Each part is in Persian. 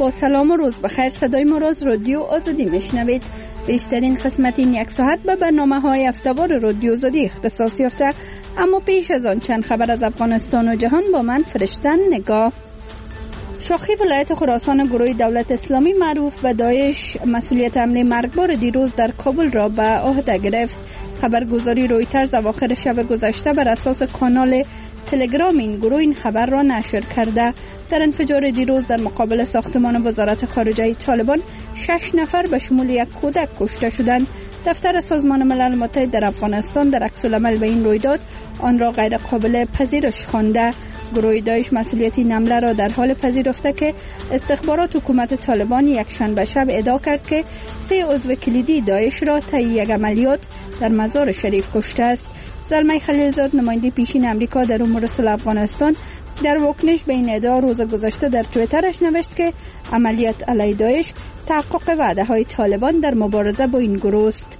با سلام و روز بخیر. صدای ما را از رادیو آزادی میشنوید. بیشترین قسمت این یک ساعت به برنامه‌های هفته‌وار رادیو آزادی اختصاص یافته. اما پیش از آن چند خبر از افغانستان و جهان با من فرشتن نگاه. شاخی ولایت خراسان گروه دولت اسلامی معروف به داعش مسئولیت حمله مرگبار دیروز در کابل را به عهده گرفت. خبرگزاری رویترز اواخر شب گذشته بر اساس کانال تلگرام این گروه این خبر را نشر کرده. در انفجار دیروز در مقابل ساختمان وزارت خارجه طالبان 6 نفر به شمول یک کودک کشته شدند. دفتر سازمان ملل متحد در افغانستان در عکس‌العمل به این رویداد آن را غیر قابل پذیرش خوانده. گروه داعش مسئولیت این حمله را در حال پذیرفته که استخبارات حکومت طالبان یک شنبه شب ادعا کرد که 3 عضو کلیدی داعش را طی یک عملیات در مزار شریف کشته است. زلمه خلیلزاد نماینده پیشین امریکا در امور صلح افغانستان در واکنش به این ادعا روز گذشته در توییترش نوشت که عملیات علیه داعش تحقق وعده‌های طالبان در مبارزه با این گروه است.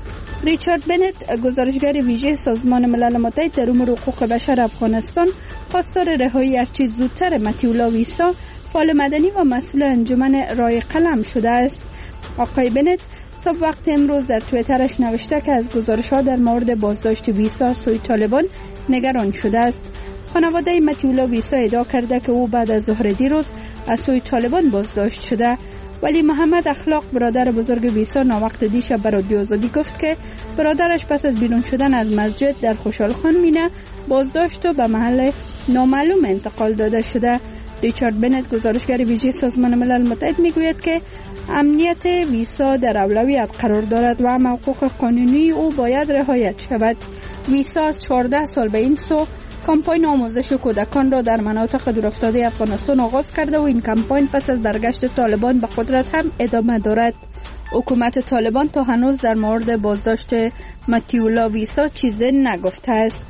ریچارد بنت گزارشگر ویژه سازمان ملل متحد در امور حقوق بشر افغانستان خواستار رهایی هرچه زودتر متیولا ویسا فعال مدنی و مسئول انجمن رای قلم شده است. آقای بنت صبح وقت امروز در توییترش نوشته که از گزارش‌ها در مورد بازداشت ویسا سوی طالبان نگران شده است. خانواده متیولا ویسا ادعا کرده که او بعد از ظهر دیروز از سوی طالبان بازداشت شده. ولی محمد اخلاق برادر بزرگ ویسا ناوقت دیشب به رادیو آزادی گفت که برادرش پس از بیرون شدن از مسجد در خوشحال خان مینه بازداشت و به محل نامعلوم انتقال داده شده. ریچارد بنت گزارشگر ویژه سازمان ملل متحد میگوید که امنیت ویسا در اولویت قرار دارد و حقوق قانونی او باید رعایت شود. ویسا از 14 سال به این سو کمپاین آموزش کودکان را در مناطق دورافتاده افغانستان آغاز کرده و این کمپاین پس از برگشت طالبان به قدرت هم ادامه دارد. حکومت طالبان تا هنوز در مورد بازداشت متیولا ویسا چیزی نگفته است.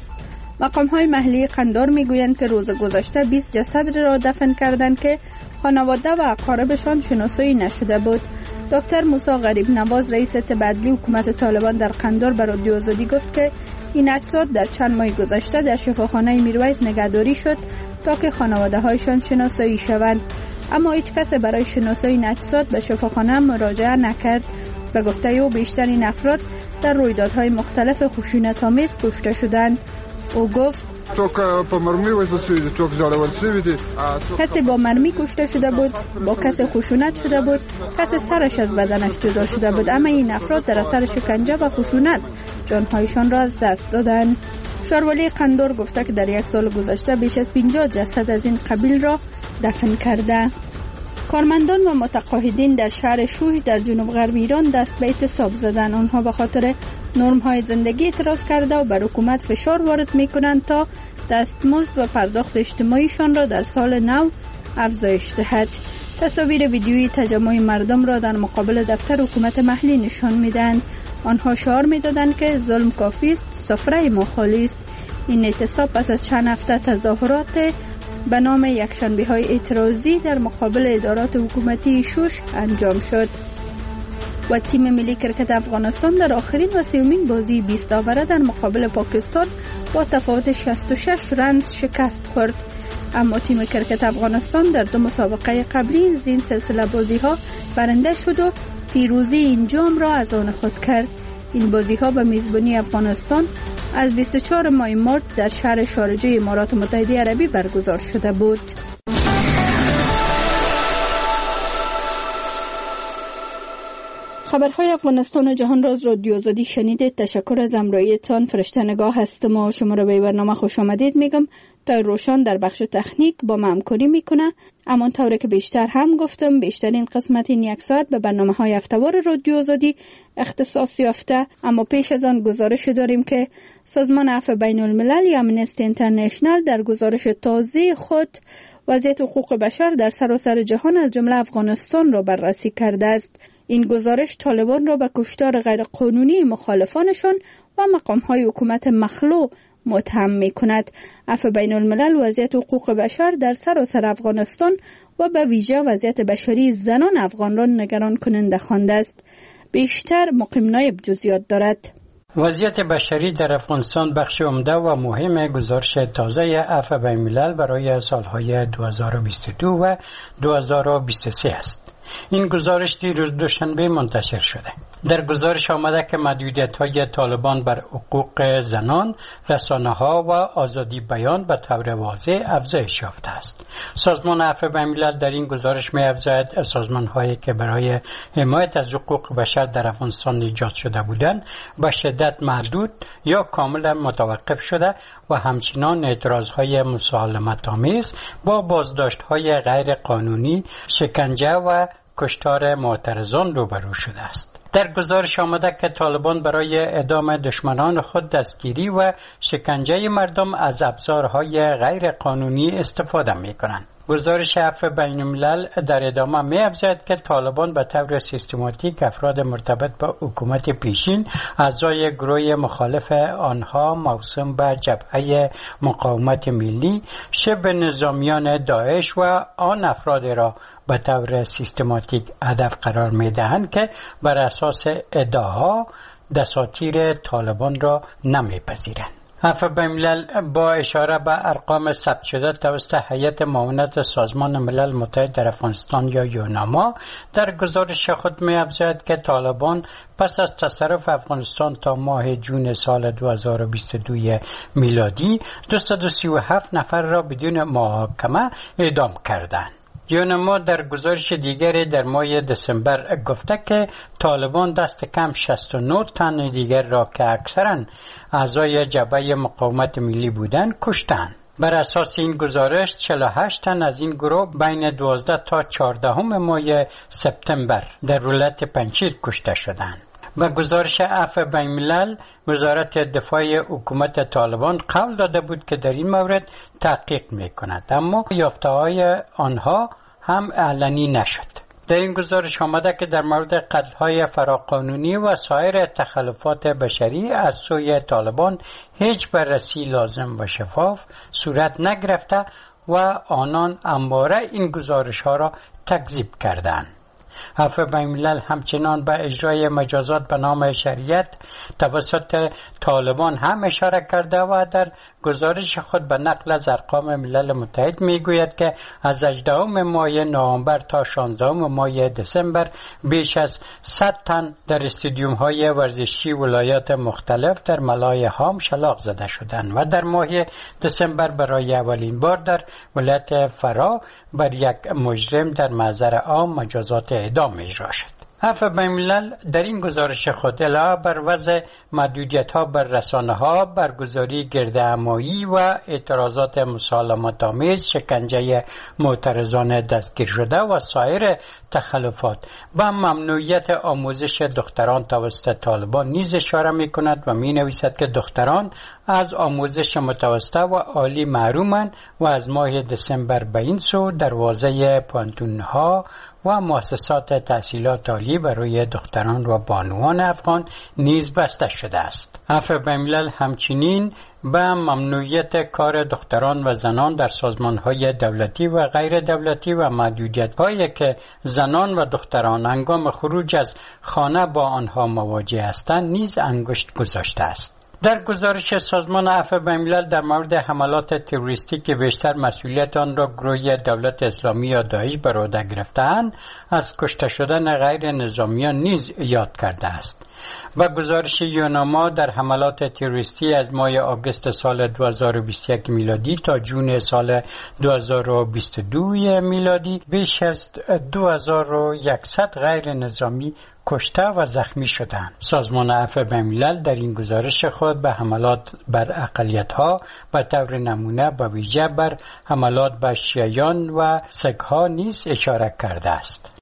مقام‌های محلی قندار میگویند که روز گذشته 20 جسد را دفن کردند که خانواده و اقاربشان شناسایی نشده بود. دکتر موسی غریب نواز رئیس تبعیدی حکومت طالبان در قندار به رادیو آزادی گفت که این اجساد در چند ماه گذشته در شفاخانه میرویس نگهداری شد تا که خانواده هایشان شناسایی شوند، اما هیچ کس برای شناسایی این اجساد به شفاخانه مراجعه نکرد. به گفته او بیشتر این افراد در رویدادهای مختلف خشونت‌آمیز کشته شدند. او گفت کسی با مرمی کشته شده بود، با کسی خشونت شده بود، کسی سرش از بدنش جدا شده بود، اما این افراد در اثر شکنجه و خشونت جانهایشان را از دست دادند. شاروالی قندور گفته که در یک سال گذشته بیش از 50 جسد از این قبیل را دفن کرده. کارمندان و متقاعدین در شهر شوش در جنوب غرب ایران دست به اعتصاب زدند. آنها به خاطر نرم‌های زندگی اعتراض کرده و بر حکومت فشار وارد می‌کنند تا دستمزد و پرداخت اجتماعیشان را در سال نو افزایش دهد. تصاویر ویدیویی تجمع مردم را در مقابل دفتر حکومت محلی نشان می‌دهند. آنها شعار می‌دادند که ظلم کافی است، سفره ما خالی است. این اعتصاب پس از چند هفته تظاهرات به نام یکشنبه‌های اعتراضی در مقابل ادارات حکومتی شوش انجام شد. و تیم ملی کرکت افغانستان در آخرین و سومین بازی 20 آوره در مقابل پاکستان با تفاوت 66 رنز شکست خورد. اما تیم کرکت افغانستان در 2 مسابقه قبلی از این سلسله بازی‌ها برنده شد و پیروزی این جام را از آن خود کرد. این بازی‌ها به میزبانی افغانستان از 24 ماه مارس در شهر شارجه امارات متحده عربی برگزار شده بود. خبرهای افغانستان و جهان را از رادیو آزادی شنیدید. تشکر از همراهیتان. فرشته نگاه هستم و شما را به برنامه خوش آمدید میگم. تا روشان در بخش تکنیک با ما همکاری میکنه. اما طوری که بیشتر هم گفتم بیشترین قسمت این یک ساعت به برنامه‌های هفته‌وار رادیو آزادی اختصاص یافته. اما پیش از آن گزارش داریم که سازمان عفو بین الملل یا امنستی اینترنشنال در گزارش تازه خود وضعیت حقوق بشر در سراسر جهان از جمله افغانستان را بررسی کرده است. این گزارش طالبان را به کشتار غیرقانونی مخالفانشان و مقام‌های حکومت مخلوع متهم می‌کند. عفو بین الملل وضعیت حقوق بشر در سراسر افغانستان و به ویژه وضعیت بشری زنان افغان را نگران کننده خوانده است. بیشتر مقیم نایب جزئیات دارد. وضعیت بشری در افغانستان بخش عمده و مهم گزارش تازه عفو بین‌الملل برای سالهای 2022 و 2023 است. این گزارش دیروز دوشنبه منتشر شده. در گزارش آمده که محدودیت‌های طالبان بر حقوق زنان، رسانه‌ها و آزادی بیان به طور واضح افزایش یافته است. سازمان عفو بین‌الملل در این گزارش می‌افزاید سازمان‌هایی که برای حمایت از حقوق بشر در افغانستان ایجاد شده بودند به شدت محدود یا کاملا متوقف شده و همچنان اعتراض‌های مسالمت‌آمیز با بازداشت‌های غیر قانونی، شکنجه و کشتار معترضان روبرو شده است. در گزارش آمده که طالبان برای اعدام دشمنان خود دستگیری و شکنجه مردم از ابزارهای غیر قانونی استفاده می‌کنند. گزارش عفو بین‌الملل در ادامه می‌افزاید که طالبان به طور سیستماتیک افراد مرتبط با حکومت پیشین، اعضای گروه مخالف آنها موسوم به جبهه مقاومت ملی، شبه نظامیان داعش و آن افراد را به طور سیستماتیک هدف قرار می‌دهند که بر اساس ادعاها دساتیر طالبان را نمی‌پذیرند. عفو بین‌الملل با اشاره به ارقام ثبت شده توسط هیئت معاونت سازمان ملل متحد در افغانستان یا یوناما در گزارش خود می‌افزاید که طالبان پس از تصرف افغانستان تا ماه جون سال 2022 میلادی 237 نفر را بدون محاکمه اعدام کردند. یوناما در گزارش دیگری در ماه دسامبر گفته که طالبان دست کم 69 تن دیگر را که اکثرا اعضای جبهه مقاومت ملی بودند کشتند. بر اساس این گزارش 48 تن از این گروه بین 12 تا 14 ماه سپتامبر در ولایت پنجشیر کشته شدند. و گزارش عفو بین‌الملل وزارت دفاع حکومت طالبان قول داده بود که در این مورد تحقیق می‌کند، اما یافته‌های آنها هم علنی نشد. در این گزارش آمده که در مورد قتل‌های فراقانونی و سایر تخلفات بشری از سوی طالبان هیچ بررسی لازم و شفاف صورت نگرفته و آنان همواره این گزارش‌ها را تکذیب کردند. عفو بین‌الملل همچنان به اجرای مجازات به نام شریعت توسط طالبان هم اشاره کرده و در گزارش خود به نقل از ارقام ملل متحد میگوید که از 18 ماه نوامبر تا 16 ماه دسامبر بیش از 100 تن در استادیوم‌های ورزشی ولایات مختلف در ملای هام شلاق زده شدند و در ماه دسامبر برای اولین بار در ولایت فرا بر یک مجرم در محضر عام مجازات اعدام اجرا شد. عفو بین‌الملل در این گزارش خود علاوه بر وضع محدودیت‌ها بر رسانه‌ها، برگزاری گردهمایی و اعتراضات مسالمت‌آمیز، شکنجه معترضان دستگیر شده و سایر تخلفات و ممنوعیت آموزش دختران توسط طالبان نیز اشاره می‌کند و می‌نویسد که دختران از آموزش متوسط و عالی محرومند و از ماه دسامبر به این سو دروازه پانتون‌ها و مؤسسات تحصیلات عالی برای دختران و بانوان افغان نیز بسته شده است. عفو بین‌الملل همچنین به ممنوعیت کار دختران و زنان در سازمان‌های دولتی و غیر دولتی و محدودیت‌هایی که زنان و دختران هنگام خروج از خانه با آنها مواجه هستند نیز انگشت گذاشته است. در گزارش سازمان عفو بین‌الملل در مورد حملات تروریستی که بیشتر مسئولیت آن را گروه دولت اسلامی یا داعش بر عهده گرفته‌اند از کشته شدن غیر نظامیان نیز یاد کرده است. و گزارش یوناما در حملات تروریستی از ماه آگوست سال 2021 میلادی تا جون سال 2022 میلادی بیش از 2100 غیر نظامی کشته و زخمی شدند. سازمان عفو بین‌الملل در این گزارش خود به حملات بر اقلیت‌ها به طور نمونه به ویژه بر حملات بر شیعیان و سک‌ها نیز اشاره کرده است.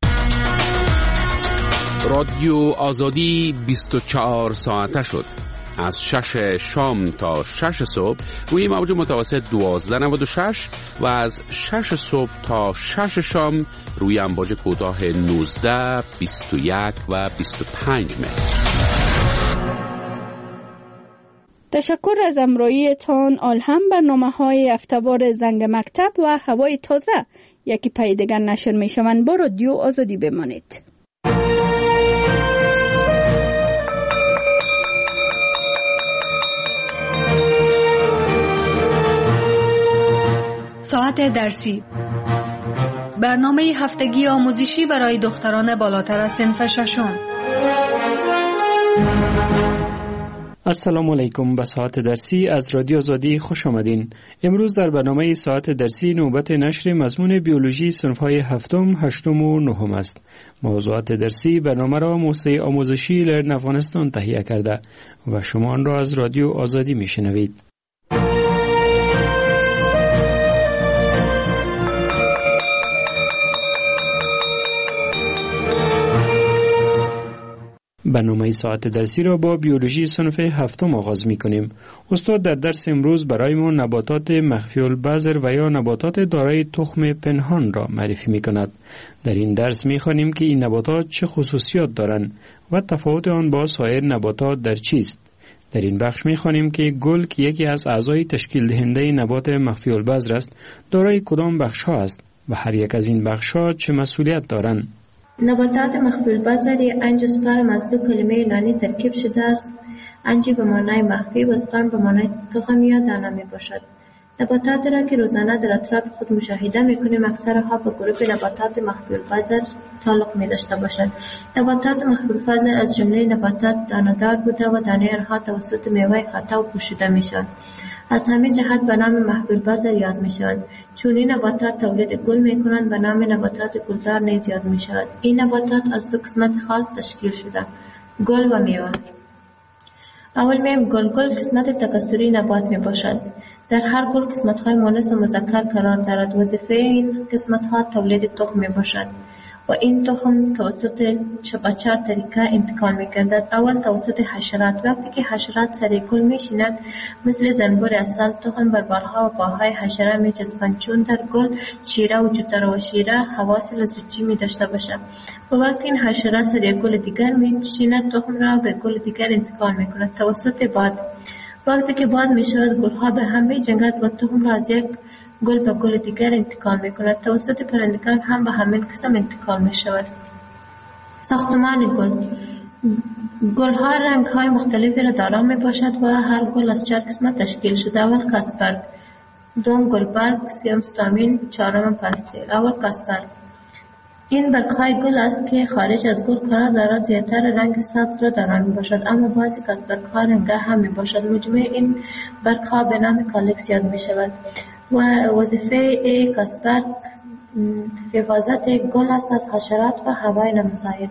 رادیو آزادی 24 ساعته شد. از 6 شام تا 6 صبح روی موج متوسط 1296 و از 6 صبح تا 6 شام روی امواج کوتاه 19، 21 و 25 متر. تشکر از همراهیتان. هم برنامه‌های هفته‌وار زنگ مکتب و هوای تازه یکی پای دیگر نشر می‌شوند. با رادیو آزادی بمانید. ساعت درسی، برنامه هفتگی آموزشی برای دختران بالاتر از صنف ششم. السلام علیکم. به ساعت درسی از رادیو آزادی خوش آمدین. امروز در برنامه ساعت درسی نوبت نشر مضمون بیولوژی صنف‌های هفتم، هشتم و نهم است. موضوعات درسی برنامه را موسسه آموزشی لرن افغانستان تهیه کرده و شما آن را از رادیو آزادی میشنوید. برنامه ساعت درسی را با بیولوژی صنف هفتم آغاز می کنیم. استاد در درس امروز برای ما نباتات مخفی البذر و یا نباتات دارای تخم پنهان را معرفی می کند. در این درس می خوانیم که این نباتات چه خصوصیات دارند و تفاوت آن با سایر نباتات در چیست. در این بخش می خوانیم که گل که یکی از اعضای تشکیل دهنده نبات مخفی البذر است، دارای کدام بخش ها است و هر یک از این بخش ها چه مسئولیت دارند. نباتات مخفی البذر انژیوسپرم از دو کلمه یونانی ترکیب شده است. انجی به معنای مخفی و سپرم به معنای تخم یا دانه می باشد. نباتات را که روزانه در اطراف خود مشاهده می کنیم اکثرها به گروه نباتات مخفی البذر تعلق می داشته باشند. نباتات مخفی البذر از جمله نباتات دانه‌دار بوده و دانه آنها توسط میوه خطا و پوشیده می شود. از همین جهت به نام مخفی البذر یاد می شود. چون این نباتات تولید گل می کنند به نام نباتات گلدار نیز یاد می شود. این نباتات از دو قسمت خاص تشکیل شده، گل و میوه. اول میم گل قسمت تکثری نبات می باشد. در هر گل قسمت های مؤنث و مذکر قرار دارد. وظیفه این قسمت ها تولید تخم می باشد و این تخم توسط چهار طریقه انتقال می گردد. اول توسط حشرات. وقتی که حشرات سر گل می شینند مثل زنبور عسل تخم بر بالها و پاهای حشره می چسبند. چون در گل شیره وجود دارد و شیره حواس لزوجی می داشته باشد و وقتی این حشره سر گل دیگر می شیند تخم را به گل دیگر انتقال می کند توسط باد. وقتی که باد می شود گلها به هم می جنگد و تخم را از یک گل به گل دیگر انتقال می کند. توسط پرندگان هم به همین قسم انتقال می شود. ساختمان گل ها رنگ های مختلفی را دارا می باشد و هر گل از 4 قسمت تشکیل شده. اول کاسپرگ، دوم گلبرگ، سوم ستامین، چهارم پستیل. اول کاسپرگ این برگ‌های گل است که خارج از گل قرار دارد. زیادتر رنگ سبز را دارا می باشد اما بعضی کاسپرگ‌ها رنگ‌ها هم می باشد. مجموع این برگ‌ها به نام کالکس یاد می شود و وظیفه کاسپرگ حفاظت گل است از حشرات و هوای نامساعد.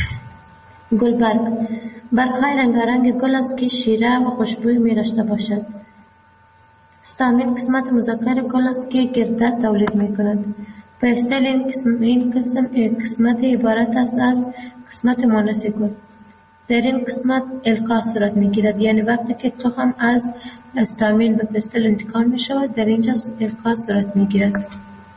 گلبرگ برگ‌های رنگارنگ گل است که شیره و خوشبوی می داشته باشد. ستامین قسمت مذکر گل است که گردد تولید می کند. پستیل این قسمت عبارت است از قسمت مؤنث گل. در این قسمت القاء صورت می گیرد، یعنی وقتی که تخم از استامین به پستیل انتقال می شود در اینجا القاء صورت می گیرد.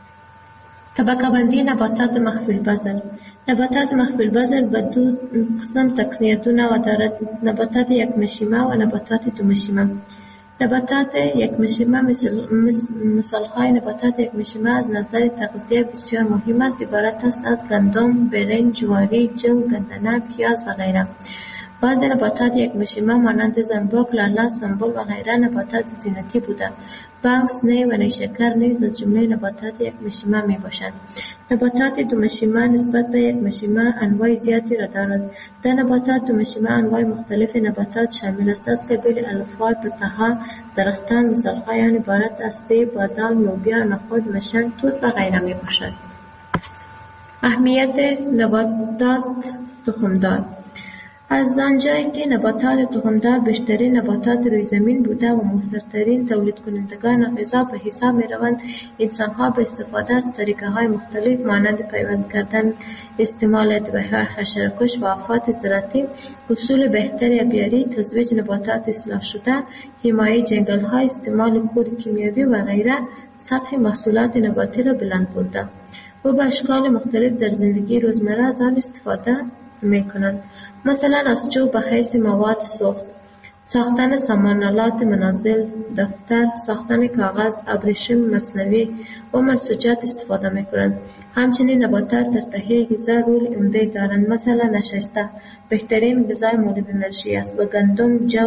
طبقه بندی نباتات مخفی البذر. نباتات مخفی البذر به دو قسم دو نوع دارد: نباتات یک مشیمه و نباتات دو مشیمه. نباتات یک مشیمه مثالهای نباتات یک مشیمه از نظر تغذیه بسیار مهم است. عبارت است از گندم، برنج، جواری، جو، گندنه، پیاز و غیره. بعضی نباتات یک مشیمه مانند زنبوک، لاله، سنبل و غیره نباتات زینتی بوده. بانکس، نی و نیشکر نیز از جمله نباتات یک مشیمه می باشند. نباتات دو مشیمه نسبت به یک مشیمه انواع زیادی را دارد. در نباتات دو مشیمه انواع مختلف نباتات شامل است. از قبیل الفا، توتها، درختان مثالهای آن عبارت از سیب، بادام، لوبیا، نخود، مشنگ، توت و غیره می باشد. اهمیت نباتات تخمدار. از آنجایی که نباتات تخمدار بیشترین نباتات روی زمین بوده و مؤثرترین تولید کنندگان غذا به حساب می روند، انسانها به استفاده از طریقه های مختلف مانند پیوند کردن، استعمال ادویه‌های حشره‌کش و آفات زراعتی، اصول بهتر آبیاری، تزویج نباتات اصلاح شده، حمایه جنگل‌ها، استعمال کود کیمیایی و غیره سطح محصولات نباتی را بلند برده و به اشکال مختلف در زندگی روزمره از آن استفاده می کنند. مثلا از چوب به حیث مواد سوخت، ساختن سامانالات منزل، دفتر، ساختن کاغذ، ابریشم مصنوعی و منسوجات استفاده می کنند. همچنین نباتات در تهیه غذا رول عمده دارند. مثلا نشسته بهترین غذای مورد انرژی است و گندم، جو